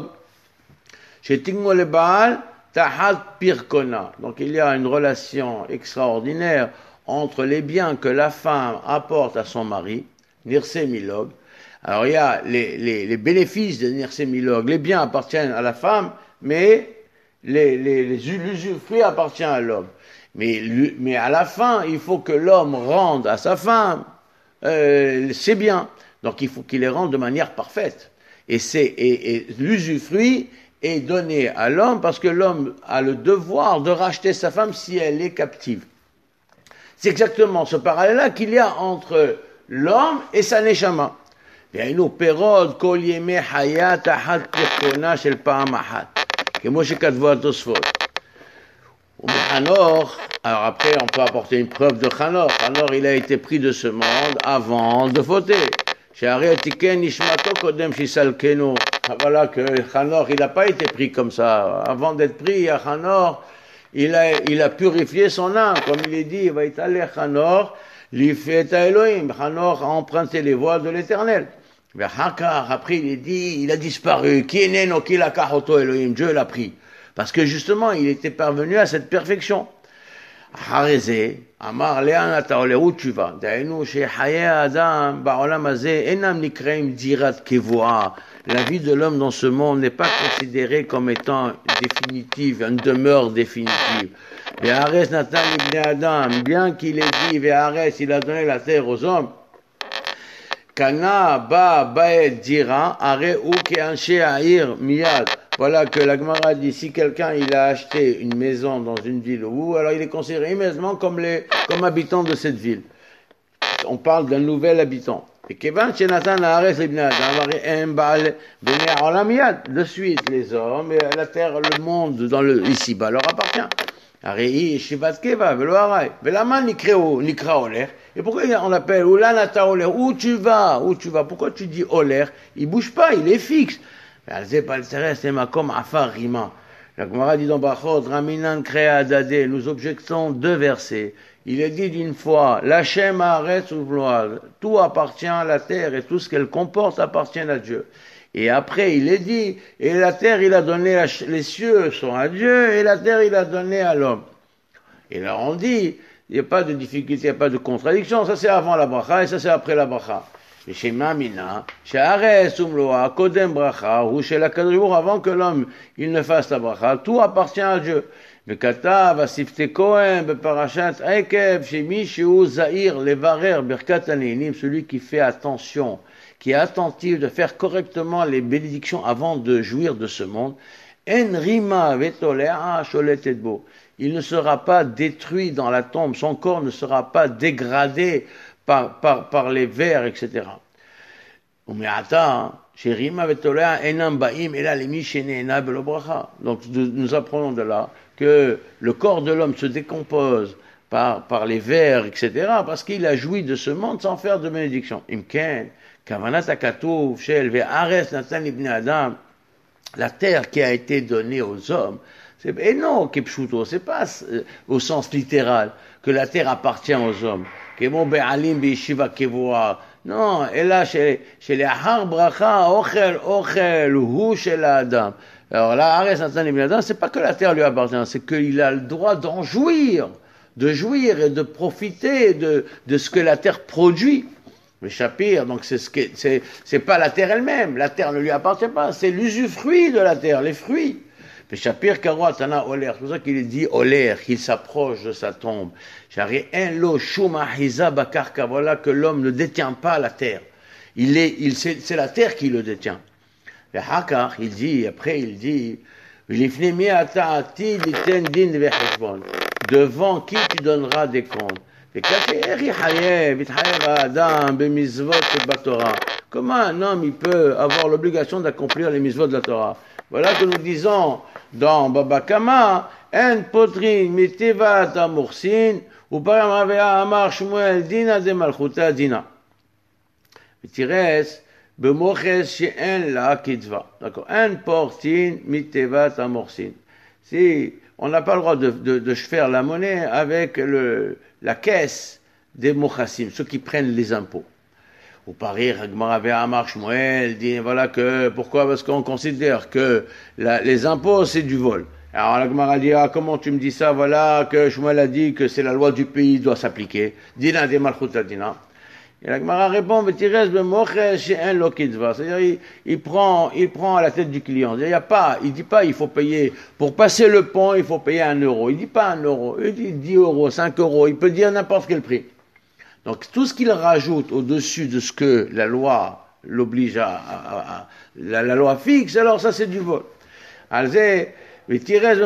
Donc il y a une relation extraordinaire entre les biens que la femme apporte à son mari, Nirse Milog. Alors il y a les bénéfices de Nirse Milog. Les biens appartiennent à la femme, mais l'usufruit appartient à l'homme. Mais à la fin, il faut que l'homme rende à sa femme ses biens. Donc il faut qu'il les rende de manière parfaite. Et l'usufruit est donné à l'homme parce que l'homme a le devoir de racheter sa femme si elle est captive. C'est exactement ce parallèle-là qu'il y a entre l'homme et sa neshama. והיינו פירות כל ימי חיה תחת תחתונה של פעם אחת, כמו שכתבו התוספות. ומחנוך, alors après on peut apporter une preuve de Hanor. Hanor il a été pris de ce monde avant de fauter. שהרי תיקן נשמתו קודם שיסלקנו. Voilà que Hanor il n'a pas été pris comme ça. Avant d'être pris, Hanor il a purifié son âme, comme il est dit, va étaler Hanor, l'ifet à Elohim. Hanor a emprunté les voies de l'Éternel. Après il est dit, il a disparu. Qui est non qui l'a kahoto Elohim, Dieu l'a pris. Parce que justement, il était parvenu à cette perfection. Hareze, Amar Lean Ataole, où tu vas? Dainu chez Haye Adam, Baolam Azeh, Enam Nikreim Dirat Kevoa. La vie de l'homme dans ce monde n'est pas considérée comme étant définitive, une demeure définitive. Ve'ares Natan Ibn Adam, bien qu'il ait dit, Ve'ares, il a donné la terre aux hommes. Kana ba baet dira, are ou ke anshe air miyad. Voilà que la Gemara dit, si quelqu'un il a acheté une maison dans une ville où, alors il est considéré immédiatement comme habitant de cette ville. On parle d'un nouvel habitant. Et Kevan Shenatan Haaretz Libnei Adam, Ari Em Baal Benei Haolam Miyad. De suite, les hommes et la terre, le monde, dans le ici-bas, leur appartient. Ari Shivat Keva, Velo Harai. Velama Nikra Oler. Et pourquoi on appelle Ulanata Oler? Où tu vas? Où tu vas? Pourquoi tu dis Oler? Il bouge pas, il est fixe. Alze Palteres et Makom Afar Rima. La Gemara dit dans Brachot, Raminan Krea Adade, nous objectons deux versets. Il est dit d'une fois, l'Hachem Haaretz Uvload, tout appartient à la terre et tout ce qu'elle comporte appartient à Dieu. Et après, il est dit, et la terre, il a donné, les cieux sont à Dieu, et la terre, il a donné à l'homme. Et là, on dit, il n'y a pas de difficulté, il n'y a pas de contradiction, ça c'est avant la bracha, et ça c'est après la bracha. Et chez Mamina, chez Haaretz Uvload, Kodem bracha, ou chez la Kadribour, avant que l'homme, il ne fasse la bracha, tout appartient à Dieu. וכתב הספתי כהן בפרשת עקב שמי שהוא זהיר לברר ברכת הנהנים, celui qui fait attention, qui est attentif de faire correctement les bénédictions avant de jouir de ce monde, en rima vetolea sholetet bo, il ne sera pas détruit dans la tombe, son corps ne sera pas dégradé par les vers, etc. ומעתה שרימה ותולע אינם באים אלא למי שנהנה בלא ברכה. Donc nous apprenons de là que le corps de l'homme se décompose par les vers, etc., parce qu'il a joui de ce monde sans faire de bénédiction. Imken, kavanat hakatuv shel ve'aretz natan libnei adam, la terre qui a été donnée aux hommes, et non, kepshuto, c'est pas au sens littéral que la terre appartient aux hommes. Kemo be'alim be'yeshiva kevoa. Non, et là, chez les Ahar Bracha, Ochel, Hu shel Adam. Alors là, Haaretz Natan Libnei Adam, c'est pas que la terre lui appartient, c'est qu'il a le droit d'en jouir, de jouir et de profiter de ce que la terre produit. Le Shapir, donc c'est pas la terre elle-même, la terre ne lui appartient pas, c'est l'usufruit de la terre, les fruits. Le Shapir Karo Tana Oler, c'est pour ça qu'il est dit Oler, qu'il s'approche de sa tombe. Shari en lo shuma hiza bakarka, voilà que l'homme ne détient pas la terre. C'est la terre qui le détient. Le Hakar, il dit, après il dit, devant qui tu donneras des comptes. Comment un homme il peut avoir l'obligation d'accomplir les mitzvot de la Torah? Voilà que nous disons dans Baba Kama, en potrin mitevat amursin, ou par Ravea Amar Shmuel dina de malchuta dina. Vitires bemoches she'en la kitva. D'accord. En portin mitevat amursin. Si on n'a pas le droit de faire la monnaie avec la caisse des mochassim, ceux qui prennent les impôts. Ou parir, Gemara Amar Shmuel dit voilà que pourquoi? Parce qu'on considère que les impôts c'est du vol. Alors la Gemara dit comment tu me dis ça? Voilà que Shmuel a dit que c'est la loi du pays doit s'appliquer. Dina de malchuta dina. Et la Gemara répond betires bemoches she'en lo kitva. C'est-à-dire il prend à la tête du client. Il dit pas il faut payer pour passer le pont, il faut payer 1 euro. Il dit pas 1 euro, il dit 10 euros, 5 euros. Il peut dire n'importe quel prix. Donc tout ce qu'il rajoute au-dessus de ce que la loi l'oblige la loi fixe, alors ça c'est du vol. Alze, il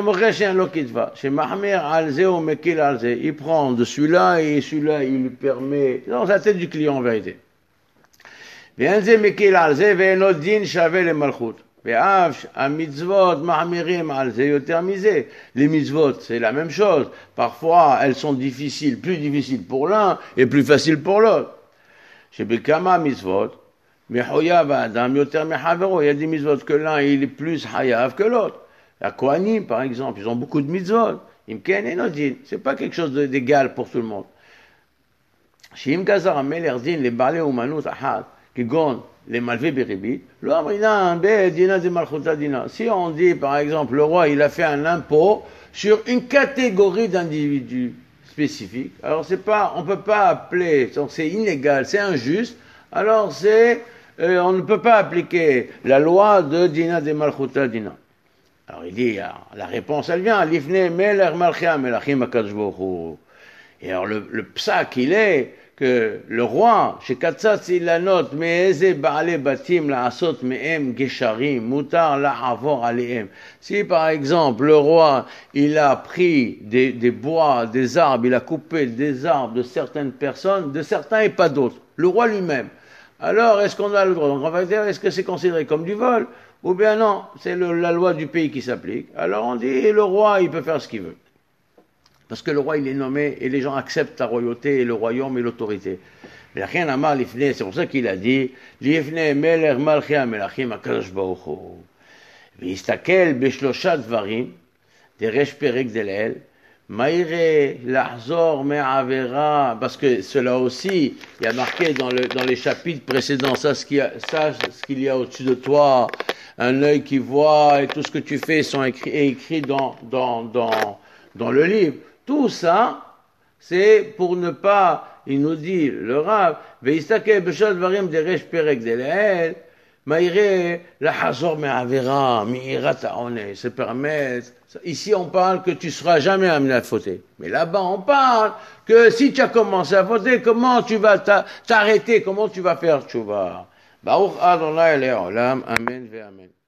prend de celui-là et celui-là il lui permet, dans la tête du client en vérité. Les mitzvot, c'est la même chose. Parfois, elles sont difficiles, plus difficiles pour l'un et plus faciles pour l'autre. Il y a des mitzvot que l'un il est plus hayav que l'autre. La Kohanim, par exemple, ils ont beaucoup de mitzvot. C'est pas quelque chose d'égal pour tout le monde. Si on dit, par exemple, le roi, il a fait un impôt sur une catégorie d'individus spécifiques, alors on peut pas appeler, donc c'est illégal, c'est injuste, alors on ne peut pas appliquer la loi de Dina de Malchuta Dina. Alors il dit, la réponse elle vient, Lifne Meler Malchia Melachim HaKadosh Baruch Hu. Et alors le psak il est que le roi, chez Katzatz il la note, Me'eze Ba'ale Batim La'asot Me'em Gesharim, Mutar La'avor Alehem. Si par exemple le roi, il a pris des bois, des arbres, il a coupé des arbres de certaines personnes, de certains et pas d'autres, le roi lui-même, alors est-ce qu'on a le droit? Donc on va dire, est-ce que c'est considéré comme du vol? Ou bien non, c'est la loi du pays qui s'applique. Alors on dit, le roi, il peut faire ce qu'il veut. Parce que le roi, il est nommé, et les gens acceptent la royauté, et le royaume, et l'autorité. C'est pour ça qu'il a dit, Lifne melech malchi hamelachim hakadosh baruch hu. ויסתכל בשלושה דברים, דרש פרק דלאל, מה יראה לחזור מהעבירה, parce que cela aussi, il y a marqué dans les chapitres précédents, sache ce qu'il y a au-dessus de toi, un œil qui voit, et tout ce que tu fais est écrit dans le livre. Tout ça, c'est pour ne pas, il nous dit, le Rav, ויסתכל בשלושה דברים דרש פרק דלאל, se permet. Ici, on parle que tu seras jamais amené à fauter. Mais là-bas, on parle que si tu as commencé à fauter, comment tu vas t'arrêter, comment tu vas faire tchouva. Baruch Adonai Le'olam, Amen ve Amen.